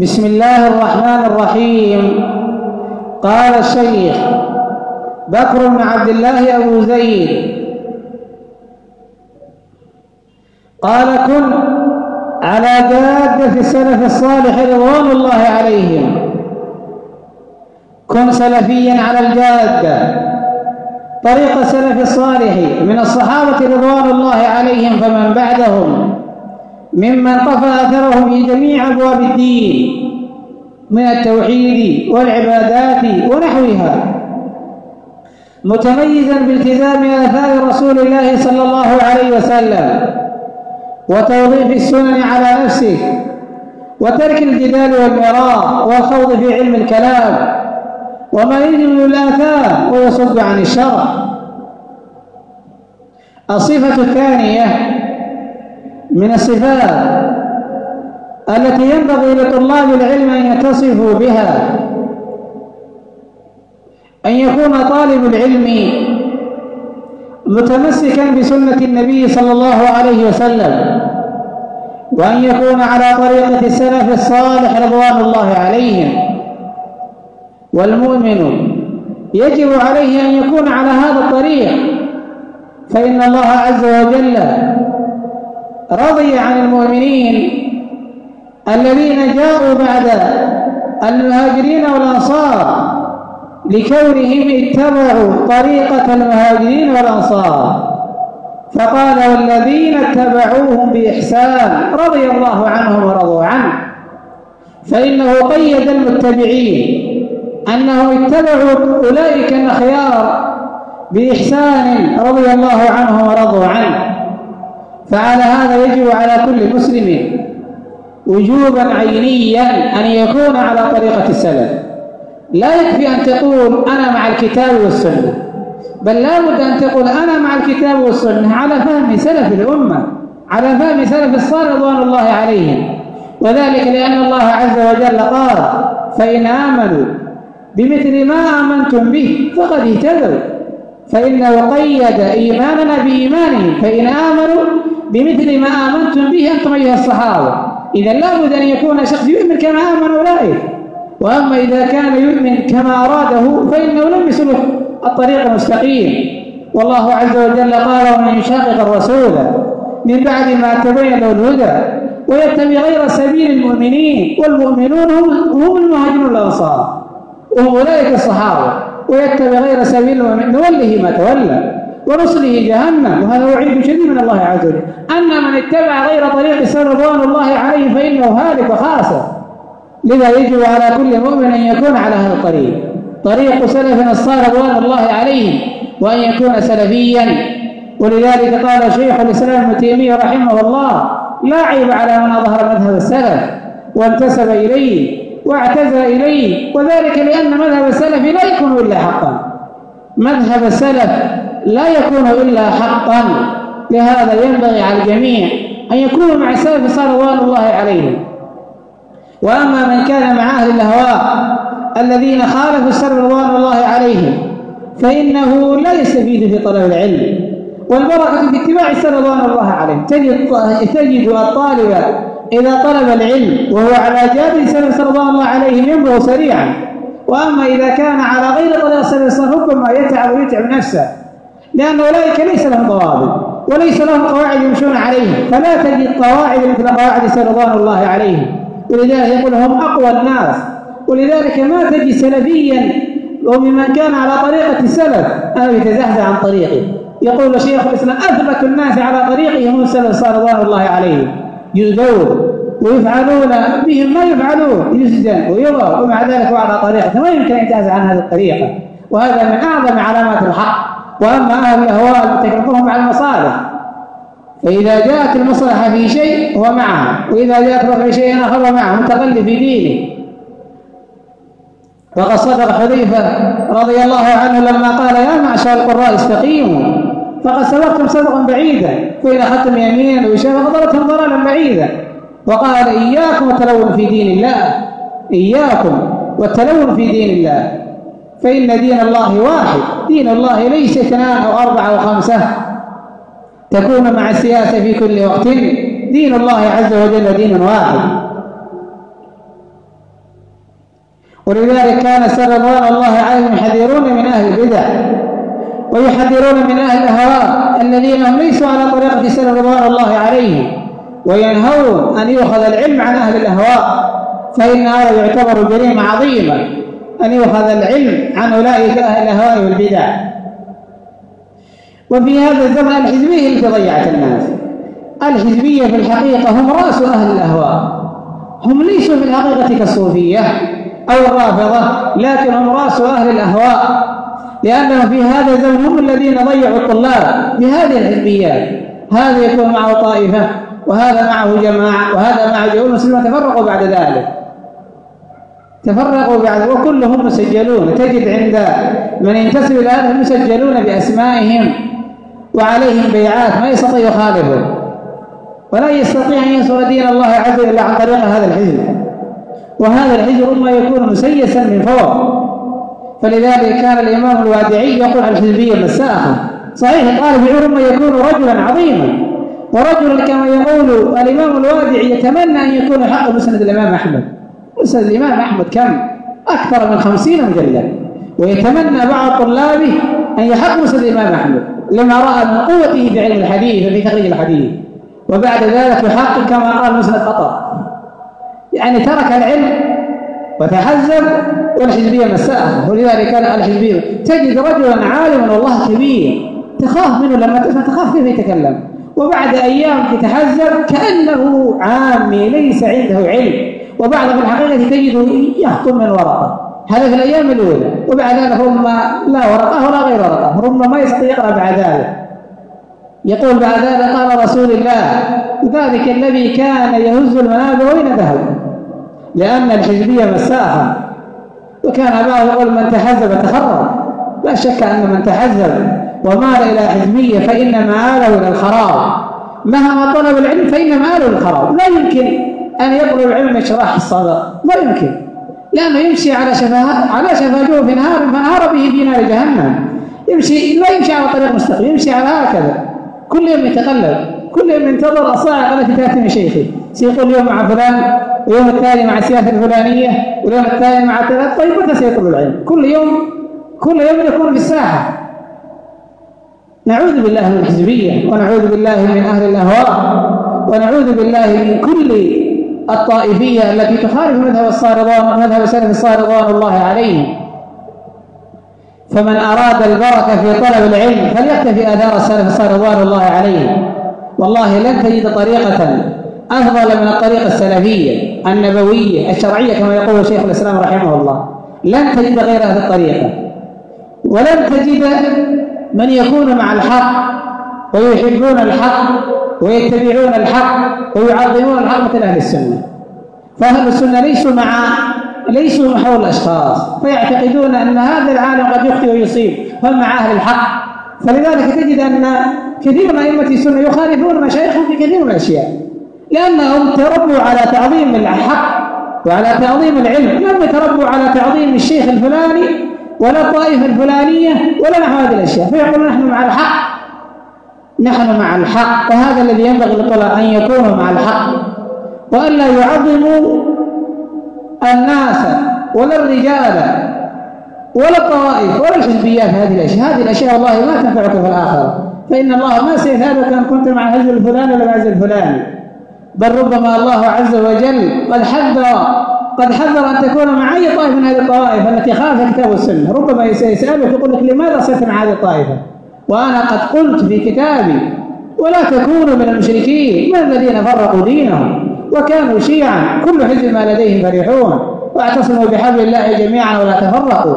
بسم الله الرحمن الرحيم. قال الشيخ بكر بن عبد الله أبو زيد قال: كن على جادة السلف الصالح رضوان الله عليهم، كن سلفيا على الجادة طريق السلف الصالح من الصحابة رضوان الله عليهم فمن بعدهم ممن قفى أثرهم في جميع أبواب الدين من التوحيد والعبادات ونحوها، متميزا بالتزام آثار رسول الله صلى الله عليه وسلم وتوظيف السنن على نفسه وترك الجدال والمراء والخوض في علم الكلام وما يجمل الآثام ويصد عن الشرع. الصفة الثانية من الصفات التي ينبغي لطلاب العلم أن يتصفوا بها أن يكون طالب العلم متمسكا بسنة النبي صلى الله عليه وسلم، وأن يكون على طريقة السلف الصالح رضوان الله عليهم. والمؤمن يجب عليه أن يكون على هذا الطريق، فإن الله عز وجل رضي عن المؤمنين الذين جاءوا بعد المهاجرين والأنصار لكونهم اتبعوا طريقة المهاجرين والأنصار، فقال: والذين اتبعوهم بإحسان رضي الله عنهم ورضوا عنه، فإنه قيد المتبعين أنهم اتبعوا أولئك الأخيار بإحسان رضي الله عنهم ورضوا عنه. فعلى هذا يجب على كل مسلم وجوبا عينيا أن يكون على طريقة السلف. لا يكفي أن تقول أنا مع الكتاب والسنة، بل لا بد أن تقول أنا مع الكتاب والسنة على فهم سلف الأمة، على فهم سلف الصالح رضوان الله عليهم. وذلك لأن الله عز وجل قال: فإن آمنوا بمثل ما آمنتم به فقد اهتدوا، فإنه قيد إيماننا بإيمانهم، فإن آمنوا بمثل ما آمنتم به أنتم أيها الصحابة. إذا لا بد أن يكون شخص يؤمن كما آمن أولئك، وأما إذا كان يؤمن كما أراده فإنه لم يسلك الطريق المستقيم. والله عز وجل قال: ومن يشاقق الرسول من بعد ما تبين له الهدى ويتبع غير سبيل المؤمنين والمؤمنون هم المهاجرون والأنصار وهم أولئك الصحابة، ويتبع غير سبيل المؤمنين نوله ما تولى ونصله جهنم، وهذا وعيد شديد من الله عز وجل. أن من اتبع غير طريق السلف رضوان الله عليه فإنه هالك وخاسر. لذا يجب على كل مؤمن أن يكون على هذا الطريق، طريق سلفنا الصالح رضوان الله عليهم، وأن يكون سلفيا. ولذلك قال شيخ الإسلام ابن تيمية رحمه الله: لا عيب على من أظهر مذهب السلف وانتسب إليه واعتزى إليه، وذلك لأن مذهب السلف لا يكون إلا حقا، مذهب السلف لا يكون إلا حقا. لهذا ينبغي على الجميع أن يكونوا مع السلف الصالح رضوان الله عليهم. وأما من كان مع أهل الأهواء الذين خالفوا السلف رضوان الله عليهم فإنه لا يستفيد في طلب العلم، والبركة في اتباع السلف رضوان الله عليهم. تجد الطالب إذا طلب العلم وهو على جادة السلف رضوان الله عليهم ينبغ سريعا. وأما إذا كان على غير طريق السلف الصالح ربما يتعب ويتعب نفسه، لأن أولئك ليس لهم ضوابط وليس لهم قواعد يمشون عليها، فلا تجد قواعد مثل قواعد السلف رضوان الله عليهم. ولذلك يقول هم أقوى الناس. ولذلك ما تجد سلفيا وممن كان على طريقة السلف أو يتزحزح عن طريقه. يقول شيخ الإسلام: أثبت الناس على طريقه هم السلف الصالح رضوان الله عليهم، يؤذون ويفعلون بهم ما يفعلون، يسجن ويضرب، ومع ذلك هو على طريقه، ما يمكن أن ينتهز عن هذه الطريقة، وهذا من أعظم علامات الحق. وأما أهل الأهواء المتكلمون على المصالح، فإذا جاءت المصلحة في شيء هو معها، وإذا جاءت في شيء آخر هو معه، متقلب في دينه. وقد صدق حذيفة رضي الله عنه لما قال: يا معشر القراء استقيموا فقد سبقتم سبقا بعيدا، فإن أخذتم يمينا وشمالا فضلتم ضلالا بعيدا. وقال: إياكم والتلون في دين الله، إياكم والتلون في دين الله، فإن دين الله واحد، دين الله ليس 2 أو 4 أو 5 تكون مع السياسة في كل وقت. دين الله عز وجل دين واحد. ولذلك كان سلف رضوان الله عليهم يحذرون من أهل البدع ويحذرون من أهل الأهواء الذين هم ليسوا على طريقة سلف رضوان الله عليهم، وينهون أن يؤخذ العلم عن أهل الأهواء، فإن هذا يعتبر جريمة عظيمة أن يؤخذ العلم عن أولئك أهل الأهواء والبدع. وفي هذا الزمن الحزبية التي ضيعت الناس. الحزبية في الحقيقة هم رأس أهل الأهواء، هم ليسوا في الحقيقة كالصوفية أو الرافضة، لكن هم رأس أهل الأهواء، لأنهم في هذا الزمن هم الذين ضيعوا الطلاب بهذه الحزبيات. هذا يكون معه طائفة وهذا معه جماعة وهذا معه جماعة، المسلمين تفرقوا بعد ذلك، تفرقوا بعد، وكلهم مسجلون. تجد عند من ينتسب إلى هذا مسجلون بأسمائهم وعليهم بيعات، ما يستطيع يخالفه ولا يستطيع أن ينصر دين الله عز وجل عن طريق هذا الحزب. وهذا الحزب ربما يكون مسيسا من فوق. فلذلك كان الإمام الوادعي يقول على الحزبية مساخة. صحيح قال بعلم يكون رجلا عظيما، ورجلا كما يقول الإمام الوادعي يتمنى أن يكون حق مسند الإمام أحمد. مسند الإمام أحمد كم؟ أكثر من 50 مجلد، ويتمنى بعض طلابه أن يحق مسند الإمام أحمد لما رأى من قوته في علم الحديث وفي تخريج الحديث، وبعد ذلك يحقق كما قال مسند قطر. يعني ترك العلم وتحزب، والحزبية مساءة. ولذلك كان الحزبية تجد رجلا عالما والله كبير تخاف منه، لما تسمع تخاف كيف يتكلم، وبعد أيام يتحزب كأنه عامي ليس عنده علم، وبعد في الحقيقة تجده يخطب من ورقة. هذا في الأيام الأولى، وبعد ذلك ربما لا ورقة ولا غير ورقة، ربما ما يستطيع يقرأ بعد ذلك. يقول بعد ذلك قال رسول الله ذلك الذي كان يهز المنابر وين ذهب، لأن الحزبية مساحة. وكان بعض يقول من تحزب تخرب. لا شك أن من تحزب ومال إلى حزبية فإن مآله إلى الخراب، مهما طلب العلم فإن مآله إلى الخراب. لا يمكن أن يطلب العلم شراح الصدر، لا يمكن، لأنه يمشي على شفا جوف نهار فنهار به في نار جهنم. لا يمشي على طريق مستقيم، يمشي على هكذا، كل يوم يتقلب، كل يوم ينتظر الصاعقة التي تأتي من شيخه، سيقول اليوم مع فلان، ويوم التالي مع السياسة الفلانية، واليوم التالي مع ثلاث. طيب متى سيطلب العلم؟ كل يوم يكون في الساحة. نعوذ بالله من الحزبية، ونعوذ بالله من أهل الأهواء، ونعوذ بالله من كل الطائفية التي تخالف مذهب سلف الصالح رضوان الله عليهم. فمن أراد البركة في طلب العلم فليقتفي آثار السلف الصالح رضوان الله عليهم. والله لن تجد طريقة أفضل من الطريقة السلفية النبوية الشرعية كما يقول شيخ الإسلام رحمه الله. لن تجد غير هذه الطريقة، ولن تجد من يكون مع الحق ويحبون الحق ويتبعون الحق ويعظمون الحق مثل أهل السنة. فأهل السنة ليسوا حول الأشخاص، فيعتقدون أن هذا العالم قد يخطئ ويصيب، هم مع أهل الحق. فلذلك تجد أن كثير من أئمة السنة يخالفون مشايخهم في كثير من الأشياء، لأنهم تربوا على تعظيم الحق وعلى تعظيم العلم، لم يتربوا على تعظيم الشيخ الفلاني ولا الطائفة الفلانية ولا نحو هذه الأشياء، فيقولون نحن مع الحق، نحن مع الحق. وهذا الذي ينبغي للطلاب أن يكونوا مع الحق، وألا يعظموا الناس ولا الرجال ولا الطوائف ولا الحزبيات. هذه الأشياء والله ما تنفعك في الآخرة، فإن الله ما سيسألك أن كنت مع الحزب الفلاني ولا مع الحزب الفلاني، بل ربما الله عز وجل قد حذر أن تكون مع أي طائفة من هذه الطوائف التي خالفت الكتاب والسنة. ربما يسألك يقول لك لماذا صرت مع هذه الطائفة، وأنا قد قلت في كتابي ولا تكونوا من المشركين من الذين فرقوا دينهم وكانوا شيعا كل حزب ما لديهم فرحون واعتصموا بحبل الله جميعا ولا تفرقوا.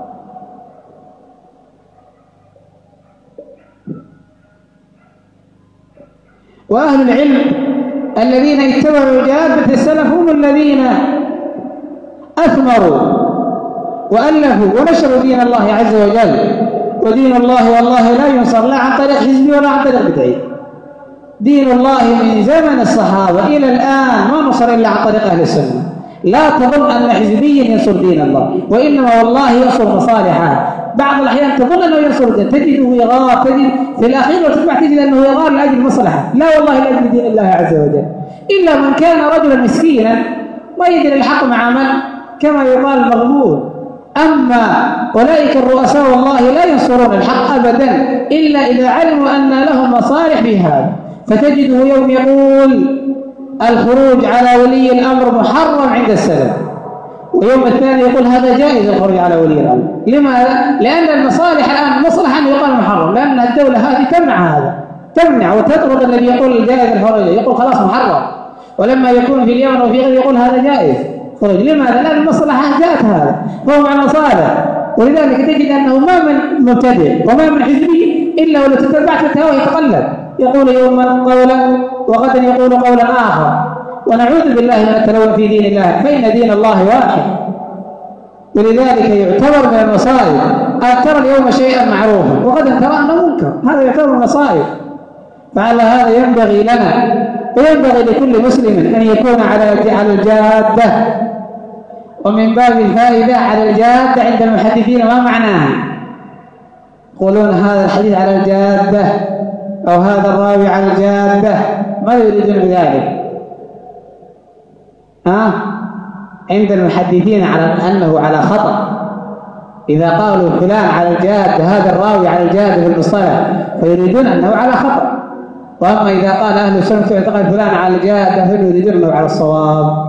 وأهل العلم الذين اتبعوا جادة السلف هم الذين أثمروا وألفوا ونشروا دين الله عز وجل. ودين الله والله لا ينصر لا عن طريق حزبي ولا عن طريق بدعي. دين الله من زمن الصحابة إلى الآن ما نصر إلا عن طريق أهل السنة. لا تظن أن حزبيا ينصر دين الله، وإنما والله ينصر مصالحه. بعض الأحيان تظن أنه ينصر الدين، تجده يغار، تجد في الأخير وتسمع تجد أنه يغار لأجل مصلحة. لا والله لأجل دين الله عز وجل، إلا من كان رجلا مسكينا ما يدري الحق مع من كما يقال مغبون. أما أولئك الرؤساء والله لا ينصرون الحق أبدا إلا إذا علموا أن لهم مصالح في هذا، فتجده يوم يقول الخروج على ولي الأمر محرم عند السلف، ويوم الثاني يقول هذا جائز الخروج على ولي الأمر. لماذا؟ لأن المصالح الآن مصلحة أن يقال محرم، لأن الدولة هذه تمنع هذا، تمنع وتطرد الذي يقول جائز الخروج، يقول خلاص محرم، ولما يكون في اليمن وفي غيره يقول هذا جائز خروج. لماذا؟ لأن المصلحة جاءت هذا، فهو مع المصالح. ولذلك تجد أنه ما من مبتدئ وما من حزبي إلا ولو تتبعت فتاواه يتقلب، يقول يوما قولا وغدا يقول قولا آخر، ونعوذ بالله من التلون في دين الله، فإن دين الله واحد. ولذلك يعتبر من المصائب أن ترى اليوم شيئا معروفا وغدا ترى أنه منكر، هذا يعتبر من المصائب. فعلى هذا ينبغي لنا وينبغي لكل مسلم أن يكون على الجادة. ومن باب الفائدة على الجادة عند المحدثين ما معناه؟ يقولون هذا الحديث على الجادة أو هذا الراوي على الجادة، ما يريدون بذلك؟ عند المحدثين على أنه على خطأ. إذا قالوا فلان على الجادة، هذا الراوي على الجادة في المصطلح، فيريدون أنه على خطأ. وأما إذا قال أهل السنة يعتقد فلان على الجادة فيريدون أنه على الصواب.